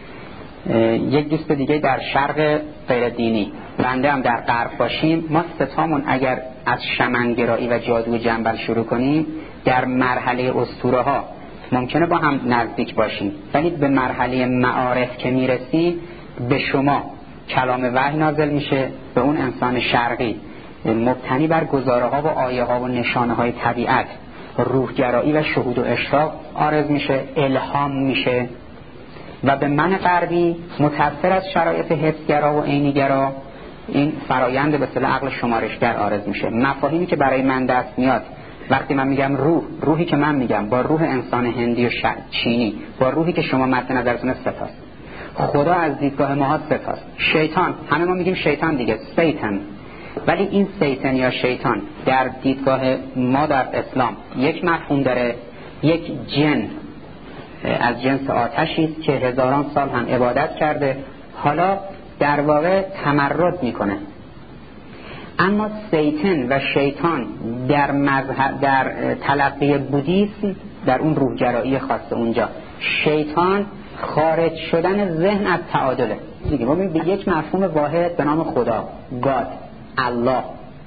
یک دوست دیگه در شرق غیر دینی، بنده هم در غرب باشیم، ما ستامون اگر از شمنگرایی و جادو جنبل شروع کنیم، در مرحله اسطوره ها ممکنه با هم نزدیک باشیم، ولی به مرحله معارف که میرسی به شما کلام وحی نازل میشه، به اون انسان شرقی مبتنی بر گزاره ها و آیه ها و نشانه های طبیعت روحگرایی و شهود و اشراق عارض میشه، الهام میشه، و به من غربی متأثر از شرایط حسگرا و عینیگرا این فرایند به اصطلاح عقل شمارشگر عارض میشه. مفاهیمی که برای من دست میاد وقتی من میگم روحی که من میگم با روح انسان هندی و چینی، با روحی که شما مد نظرتونه ستاست. خدا از دیدگاه ما ستاست. شیطان، همه ما میگیم شیطان دیگه، سیطان، ولی این سیطان یا شیطان در دیدگاه ما در اسلام یک مفهوم داره، یک جن از جنس آتشی است که هزاران سال هم عبادت کرده، حالا در واقع تمرد میکنه. اما سیطان و شیطان در تلقی بودیسم، در اون روحگرایی خاص اونجا، شیطان خارج شدن ذهن از تعادله دیگه. ما به یک مفهوم واحد به نام خدا، گاد، الله،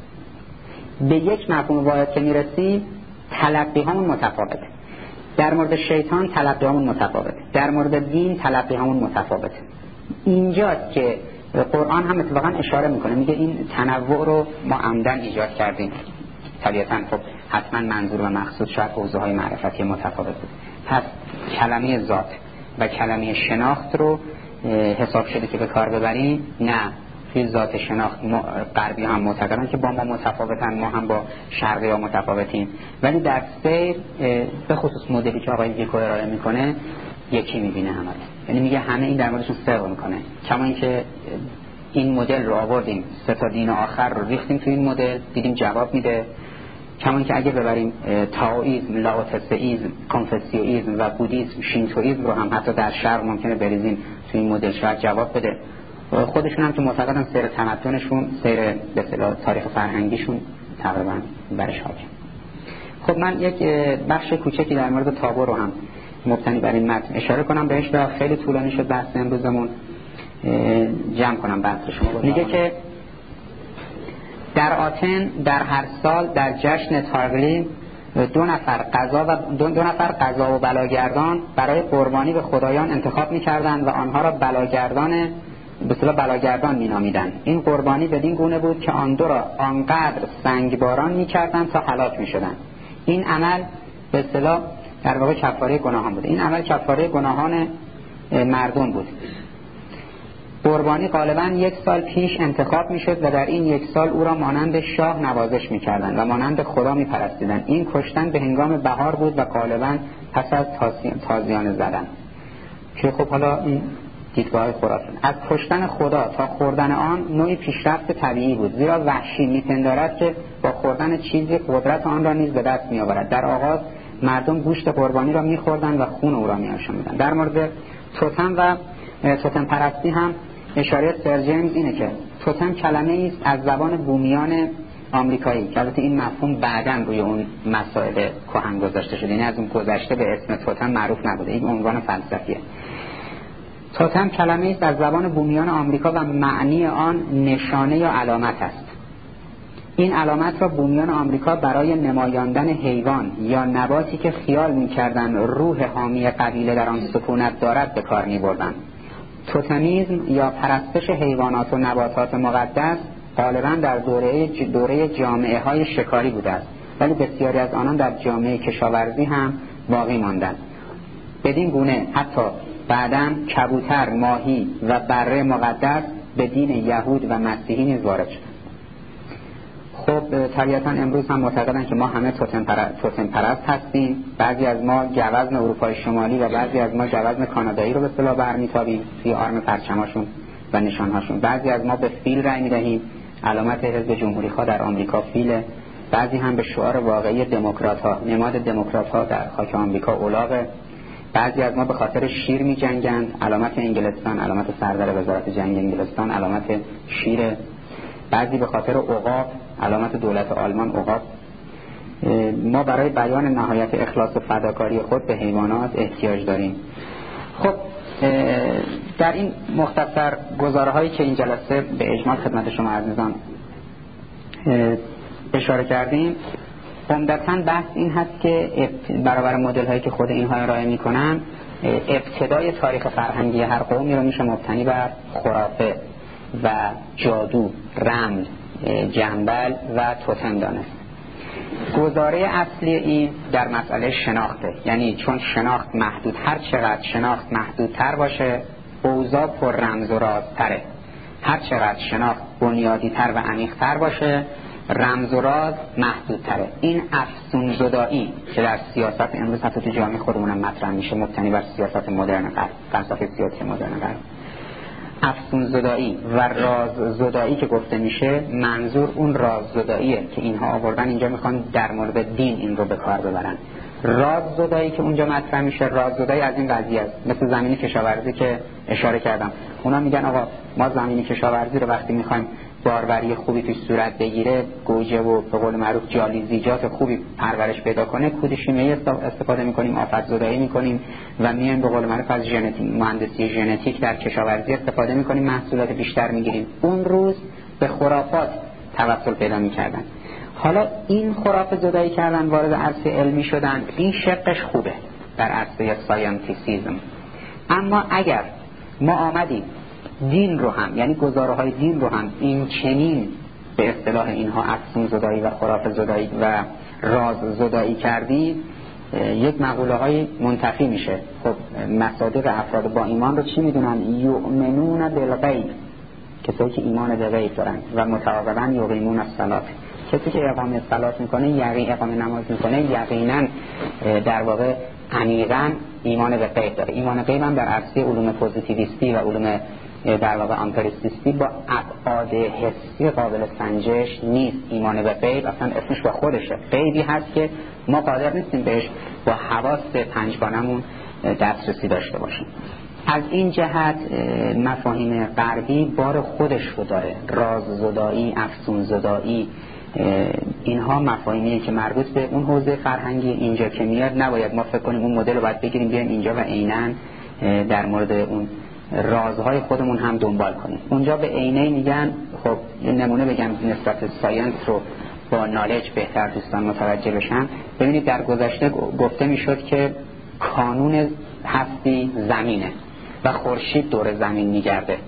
به یک مفهوم واحد که میرسیم تلقی همون متفاوته. در مورد شیطان تلقی همون متفاوته، در مورد دین تلقی همون متفاوته. اینجاست که قرآن هم اتفاقا اشاره میکنه، میگه این تنوع رو ما عمدن ایجاد کردیم. طبیعتاً خب حتما منظور و مقصود شاید حوزه‌های معرفتی متفاوت بود. پس کلمه ذات و کلمه شناخت رو حساب شده که به کار ببریم؟ نه. توی ذات شناخت غربی هم معتقدن که با ما متفاوتن، ما هم با شرقی ها متفاوتیم، ولی در سیر به خصوص مدلی که آقای ویکو ارائه میکنه یکی میبینه همه، یعنی میگه همه این در موردشون صدق میکنه. کما اینکه این مدل رو آوردیم 3 تا دین آخر رو ریختیم توی این مدل، دیدیم جواب میده. کما اینکه اگه ببریم تائوئیسم، لاوتسئیسم، کنفوسیوئیسم و بودیسم، شینتوئیسم رو هم حتی در شرق ممکنه بریزیم توی این مدل، شاید جواب بده. خودشون هم که معتقدن سیر تمدنشون، سیر به اصطلاح تاریخ فرهنگیشون تقریبا برش حاکم. خب من یک بخش کوچکی در مورد تابو رو هم مبتنی بر این متن اشاره کنم بهش و خیلی طولانی شد بحث امروزمون، جمع کنم بحث شما. میگه که در آتن در هر سال در جشن تارگلی 2 نفر قضا و بلاگردان برای قربانی به خدایان انتخاب می‌کردند و آنها را بلاگردان می‌نامیدند. این قربانی بدین گونه بود که آن 2 را آنقدر سنگباران می‌کردند تا هلاک می‌شدند. این عمل به اصطلاح در واقع کفاره گناهان بود. این عمل کفاره گناهان مردم بود. قربانی غالباً 1 سال پیش انتخاب می‌شد و در این 1 سال او را مانند شاه نوازش می‌کردند و مانند خدا می‌پرستیدند. این کشتن به هنگام بهار بود و غالباً پس از تازیانه زدن، که خب حالا این دیدگاه خرافی. از کشتن خدا تا خوردن آن نوعی پیشرفت طبیعی بود، زیرا وحشی می‌پندارد که با خوردن چیزی قدرت آن را نیز به دست می‌آورد. در آغاز مردم گوشت قربانی را می‌خوردند و خون او را می‌آشامیدند. در مورد توتم و توتم پرستی هم اشاره سر جیمز اینه که توتم کلمه‌ای است از زبان بومیان آمریکایی که البته این مفهوم بعداً روی اون مسائل کهن گذاشته شده، یعنی از اون گذشته به اسم توتم معروف نبوده، این عنوان فلسفیه. توتم کلمه‌ای است از زبان بومیان آمریکا و معنی آن نشانه یا علامت است. این علامت را بومیان آمریکا برای نمایاندن حیوان یا نباتی که خیال می‌کردند روح حامی قبیله در آن سکونت دارد به کار می‌بردند. توتمیزم یا پرستش حیوانات و نباتات مقدس غالباً در دوره جامعه‌های شکاری بوده است، ولی بسیاری از آنان در جامعه کشاورزی هم باقی ماندند. بدین گونه حتی بعداً کبوتر، ماهی و بره مقدس به دین یهود و مسیحی نیز وارد شد. خب طبیعتاً امروز هم معتقدند که ما همه توتم پرست هستیم. بعضی از ما گوزن اروپای شمالی و بعضی از ما گوزن کانادایی رو به اصطلاح برمیتابیم توی آرم پرچماشون و نشانهاشون. بعضی از ما به فیل رأی میدهیم، علامت حزب جمهوری خواه در آمریکا فیله. بعضی هم به شعار واقعی دموکرات‌ها، نماد دموکرات‌ها در خاک آمریکا الاغه. بعضی از ما به خاطر شیر می‌جنگند، علامت انگلستان، علامت سردر وزارت جنگ انگلستان علامت شیره. بعضی به خاطر عقاب، علامت دولت آلمان عقاب. ما برای بیان نهایت اخلاص و فداکاری خود به حیوانات احتیاج داریم. خب در این مختصر گزاره‌هایی که این جلسه به اجمال خدمت شما عزیزان اشاره کردیم، عمدتاً بحث این هست که برابر مدل‌هایی که خود اینها ارائه می‌کنن، ابتدای تاریخ فرهنگی هر قومی رو میشه مبتنی بر خرافه و جادو، رمل، جنبل و توتم دانست. گزاره اصلی این در مسئله شناخته، یعنی چون شناخت محدود، هر چقدر شناخت محدودتر باشه اوضاع پر رمز و رازتره. هر چقدر شناخت بنیادی‌تر و عمیق‌تر باشه رمز و راز محدودتره. این افسون زدایی که در سیاست امروز حتی تو جامعه خودمونم مطرح میشه، مبتنی بر سیاست مدرن غرب، فلسفه سیاسی مدرن غرب، افسون زدایی و راز زدایی که گفته میشه، منظور اون راز زداییه که اینها آوردن اینجا، میخوان در مورد دین این رو به کار ببرن. راز زدایی که اونجا مطرح میشه، راز زدایی از این قضیه است، مثل زمین کشاورزی که اشاره کردم. اونا میگن آقا ما زمین کشاورزی رو وقتی میخوایم باروری خوبی توی صورت بگیره، گوجه و به قول معروف جالیزیجات خوبی پرورش پیدا کنه، کود شیمیایی استفاده میکنیم، آفت زدایی میکنیم و میایم به قول معروف از مهندسی ژنتیک در کشاورزی استفاده میکنیم، محصولات بیشتر میگیریم. اون روز به خرافات توسل پیدا میکردن. حالا این خرافه زدایی کردن، وارد عرصه علمی شدن، این شقش خوبه در عرصه ساینتیسیزم. اما اگر ما آمدیم دین رو هم، یعنی گزاره‌های دین رو هم این چنین به اصطلاح اینها افسون زدایی و خرافه زدایی و راز زدایی کردیم، یک مقوله های منتفی میشه. خب مصادیق افراد با ایمان رو چی میدونن؟ یؤمنون بالغیب، کسایی که ایمان به غیب دارن، و متعاقبا یقیمون الصلاة، کسی که اقامه صلات میکنه، اقامه نماز میکنه، یقینا در واقع عمیقاً ایمان به غیب داره. ایمان غیب هم در عرصه علوم پوزیتیویستی و علوم در واقع آمپریسیستی با ابعاد حسی قابل سنجش نیست. ایمان به غیب اصلا اسمش با خودشه، غیبی هست که ما قادر نیستیم بهش با حواس پنجگانمون دسترسی داشته باشیم. از این جهت مفاهیم غربی بار خودش رو داره. راز زدایی، افسون زدایی، اینها مفاهیمیه که مربوط به اون حوزه فرهنگی اینجا که میاد. نباید ما فکر کنیم اون مدل رو باید بگیریم بیایم اینجا و عیناً در مورد اون رازهای خودمون هم دنبال کنیم. اونجا به عینه میگن، خب نمونه بگم نسبت ساینس رو با نالج بهتر دوستان متوجه بشن. ببینید در گذشته گفته میشد که کانون هستی زمینه و خورشید دور زمین میگرده.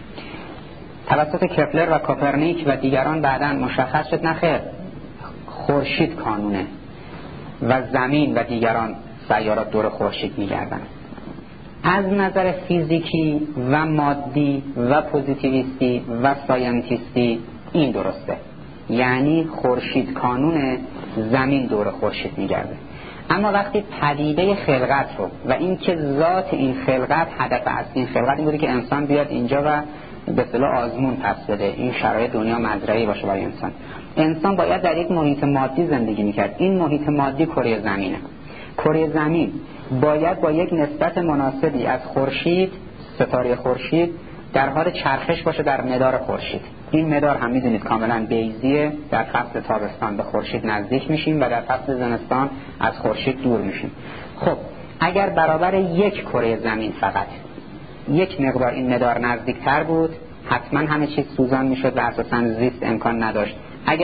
توسط کپلر و کوپرنیک و دیگران بعداً مشخص شد نخیر، خورشید کانونه و زمین و دیگران سیارات دور خورشید میگردن. از نظر فیزیکی و مادی و پوزیتیویستی و ساینتیستی این درسته، یعنی خورشید کانونه، زمین دور خورشید میگرده. اما وقتی پدیده خلقت رو و این که ذات این خلقت، هدف اصلی این خلقت این بوده که انسان بیاد اینجا و به اصطلاح آزمون پس بده، این شرایط دنیا مزرعه‌ای باشه برای انسان. انسان باید در یک محیط مادی زندگی میکرد. این محیط مادی کره زمینه. کره زمین باید با یک نسبت مناسبی از خورشید، ستاره خورشید، در حال چرخش باشه در مدار خورشید. این مدار هم میدونید کاملا بیضیه. در فصل تابستان به خورشید نزدیک میشیم و در فصل زمستان از خورشید دور میشیم. خب اگر برابر یک کره زمین فقط یک مقدار این مدار نزدیکتر بود، حتما همه چیز سوزان میشد و اساساً زیست امکان نداشت. اگر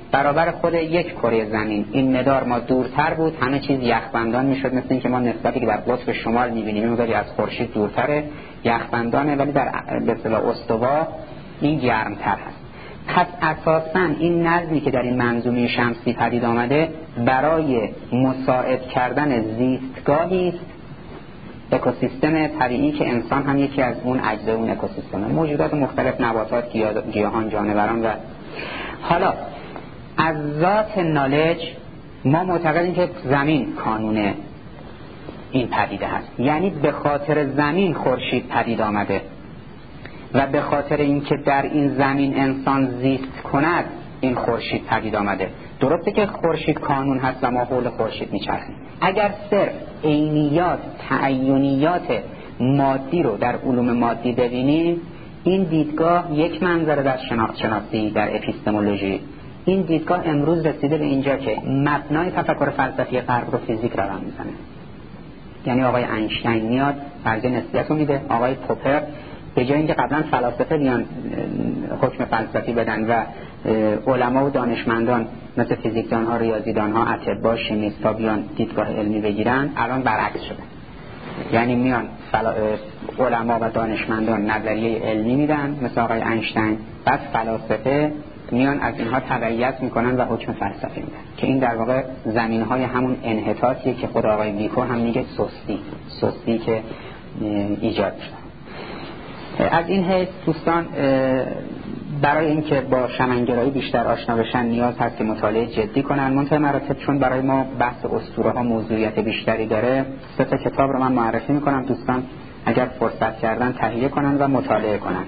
برابر خود یک کره زمین این مدار ما دورتر بود، همه چیز یخبندان میشد، مثل اینکه ما نسبتی که در قطب شمال میبینیم مقداری از خورشید دورتره، یخبندانه، ولی در به اصطلاح استوا این گرمتر هست. پس اساساً این نظمی که در این منظومه شمسی پدید آمده برای مساعد کردن زیستگاهی است، اکوسیستم طبیعی که انسان هم یکی از اون اجزای اون اکوسیستمه، موجودات مختلف، نباتات، گیاهان، جانوران. و حالا از ذات نالج ما معتقدیم که زمین کانون این پدیده هست، یعنی به خاطر زمین خورشید پدید آمده و به خاطر اینکه در این زمین انسان زیست کند این خورشید پدید آمده. درسته که خورشید کانون هست و ما حول خورشید میچرخیم. اگر صرف عینیات، تعینیات مادی رو در علوم مادی ببینیم، این دیدگاه یک منظره در شناخت شناسی، در اپیستمولوژی، این دیدگاه امروز رسیده به اینجا که مبنای تفکر فلسفی غرب رو فیزیک رقم میزنه. یعنی آقای اینشتین میاد فرضیه نسبیت رو میده، آقای پوپر به جای اینکه قبلا فلاسفه بیان حکم فلسفی بدن و علما و دانشمندان مثل فیزیکدان‌ها، ریاضیدان‌ها، اطباء، شیمیست‌ها بیان دیدگاه علمی بگیرن، الان برعکس شده. یعنی میان علما و دانشمندان نظریه علمی میدن مثل آقای اینشتین، بعد فلاسفه میان از اینها تبعیت میکنن و حکم فلسفی میدن، که این در واقع زمینهای همون انحطاطیه که خود آقای ویکو هم میگه سستی که ایجاد شده. از این حیث دوستان برای اینکه با شمنگرایی بیشتر آشنا بشن نیاز هست که مطالعه جدی کنن. منتهی مراتب چون برای ما بحث اسطوره ها موضوعیت بیشتری داره، 3 تا کتاب رو من معرفی میکنم، دوستان اگر فرصت کردن تهیه کنن و مطالعه کنن.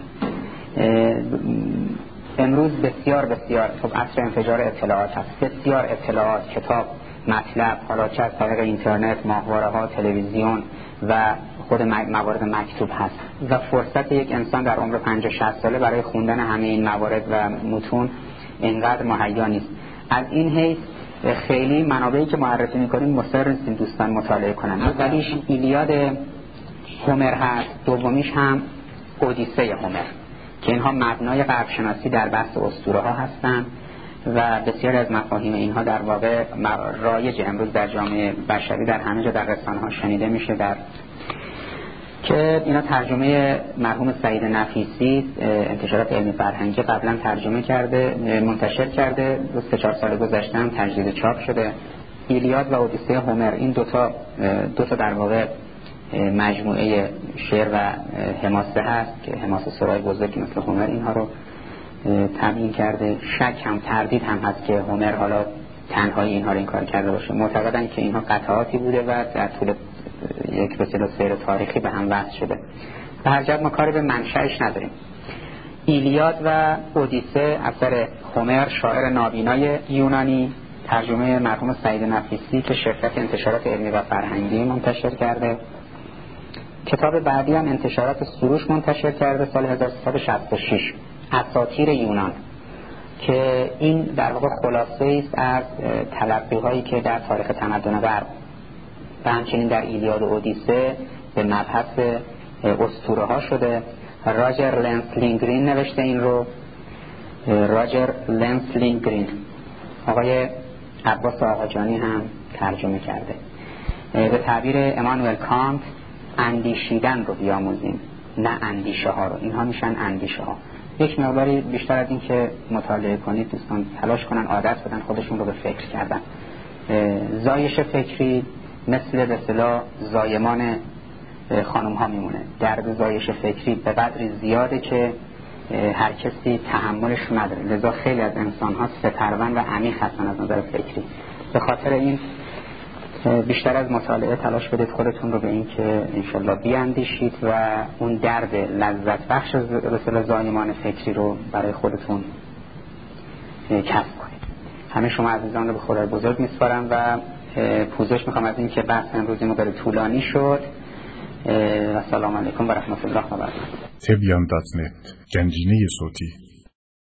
امروز بسیار خب عصر انفجار اطلاعات هست، بسیار اطلاعات، کتاب، مطلب، حالا چه از طریق اینترنت، ماهواره ها، تلویزیون و خود موارد مکتوب هست و فرصت یک انسان در عمر 50-60 ساله برای خوندن همه این موارد و متون اینقدر مهیا نیست. از این حیث خیلی منابعی که معرفی میکنیم مصر نیستیم دوستان مطالعه کنن. اولیش ایلیاد هومر هست، دومیش هم اودیسه هومر که اینها مبنای غرب شناسی در بحث اسطوره ها هستند و بسیاری از مفاهیم اینها در واقع رایج امروز در جامعه بشری در همه جا در رسانه ها شنیده میشه، در که اینا ترجمه مرحوم سعید نفیسی انتشارات علمی فرهنگی قبلا ترجمه کرده، منتشر کرده، 3-4 سال گذشته هم تجدید چاپ شده. ایلیاد و اودیسه هومر این دو تا در واقع مجموعه شعر و حماسه هست که حماسه سرای بزرگی مثل هومر اینها رو تبیین کرده. شک هم تردید هم هست که هومر حالا تنهایی اینها رو این کار کرده باشه. معتقدن که اینها قطعاتی بوده و در طول یک بسیار سیر تاریخی به هم وصل شده. به هر جهت ما کاری به منشأش نداریم. ایلیاد و اودیسه اثر هومر، شاعر نابینای یونانی، ترجمه مرحوم سعید نفیسی که شرکت انتشارات علمی و فرهنگی منتشر کرده. کتاب بعدی هم انتشارات سروش منتشر کرده سال 1366، اساطیر یونان، که این در واقع خلاصه است از تلقی‌هایی که در تاریخ تمدن غرب و همچنین در ایلیاد و اودیسه به مبحث اسطوره ها شده. راجر لنسلینگرین نوشته این رو، راجر لنسلینگرین. آقای عباس آقاجانی هم ترجمه کرده. به تعبیر امانوئل کانت اندیشیدن رو بیاموزیم نه اندیشه ها رو. اینها میشن اندیشه ها. یک مقداری بیشتر از این که مطالعه کنید دوستان تلاش کنن عادت بدن خودشون رو به فکر کردن. زایش فکری مثل به اصطلاح زایمان خانم ها میمونه. درد زایش فکری به قدری زیاده که هر کسی تحملش نداره، لذا خیلی از انسان ها سپرون و عمیق هستن از نظر فکری. به خاطر این بیشتر از مطالعه تلاش بدید خودتون رو به این که انشالله بیاندیشید و اون درد لذت بخش رسل زایمان فکری رو برای خودتون کسب کنید. همه شما عزیزان رو به خدای بزرگ میسپارم و پوزش میخوام از این که بحث امروزی ما داره طولانی شد. و سلام علیکم و رحمت الله و برکاته. تبیان.net گنجینه صوتی